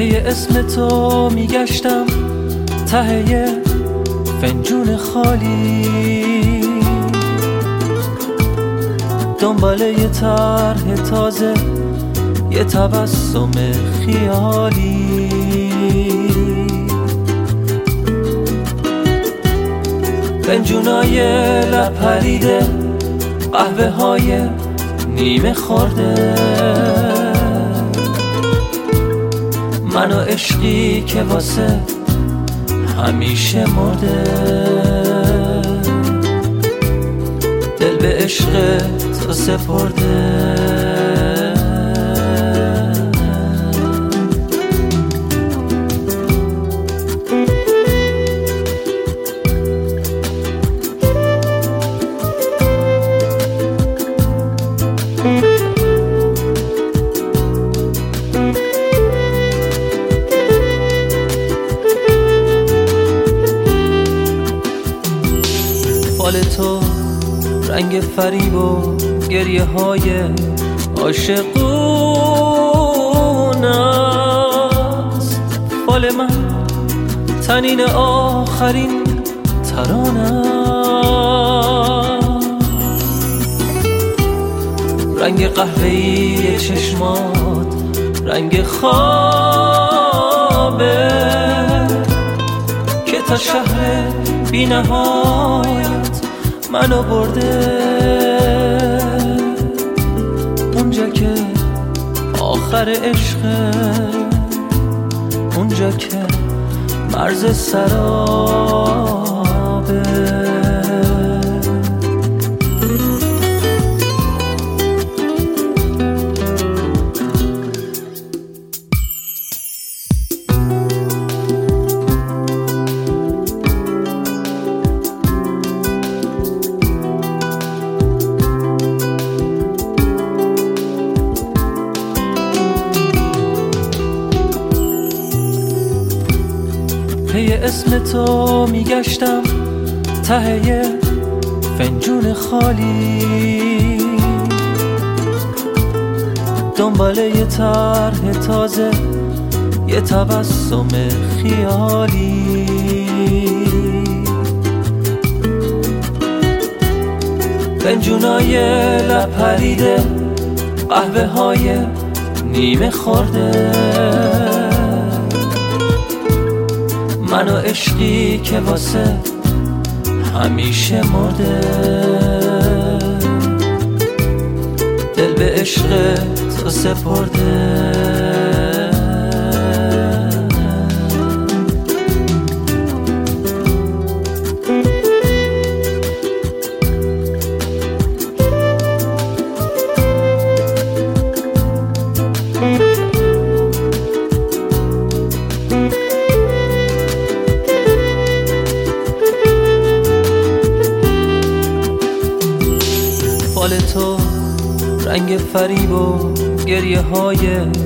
پی اسم تو میگشتم ته یه فنجون خالی، دنبال یه طرح تازه، یه تبسم خیالی. فنجونای لب پریده، قهوه های نیمه خورده، من و عشقی که واسه همیشه مرده. دل به عشق تو سپرده. فال تو رنگ فریب و گریه های عاشقون است، فال من تنین آخرین ترانه، رنگ قهوه‌ای چشمات رنگ خوابه که تا شهر بی نهایت منو برده. اونجا که آخر عشقه، اونجا که مرز سرابه. پی اسم تو میگشتم ته یه فنجون خالی، دنبال یه طرح تازه، یه تبسم خیالی. فنجونای لب پریده، قهوه های نیمه خورده، من و عشقی که واسه همیشه مرده. دل به عشق تو سپرده. فال تو رنگ فریب و گریه های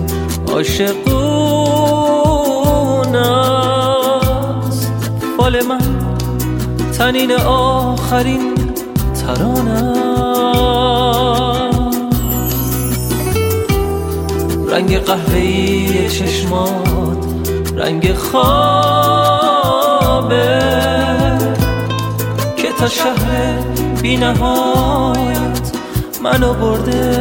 عاشقون است، فال من تنین آخرین ترانه، رنگ قهوه‌ای چشمات رنگ خوابه که تا شهر بی نهایت منو برده.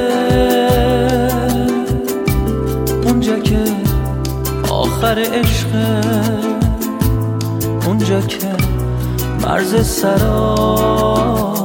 اونجا که آخر عشقه، اونجا که مرز سرابه.